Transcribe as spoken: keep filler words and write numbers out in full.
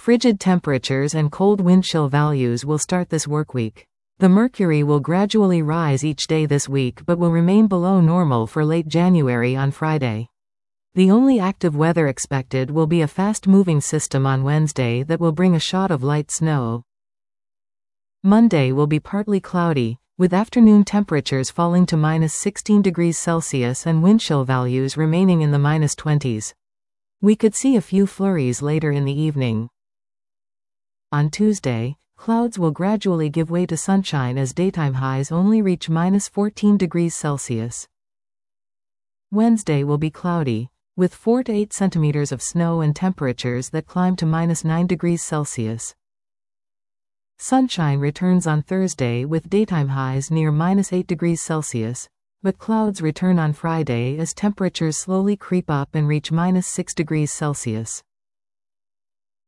Frigid temperatures and cold wind chill values will start this workweek. The mercury will gradually rise each day this week but will remain below normal for late January on Friday. The only active weather expected will be a fast-moving system on Wednesday that will bring a shot of light snow. Monday will be partly cloudy, with afternoon temperatures falling to minus sixteen degrees Celsius and wind chill values remaining in the minus twenties. We could see a few flurries later in the evening. On Tuesday, clouds will gradually give way to sunshine as daytime highs only reach minus fourteen degrees Celsius. Wednesday will be cloudy, with four to eight centimeters of snow and temperatures that climb to minus nine degrees Celsius. Sunshine returns on Thursday with daytime highs near minus eight degrees Celsius, but clouds return on Friday as temperatures slowly creep up and reach minus six degrees Celsius.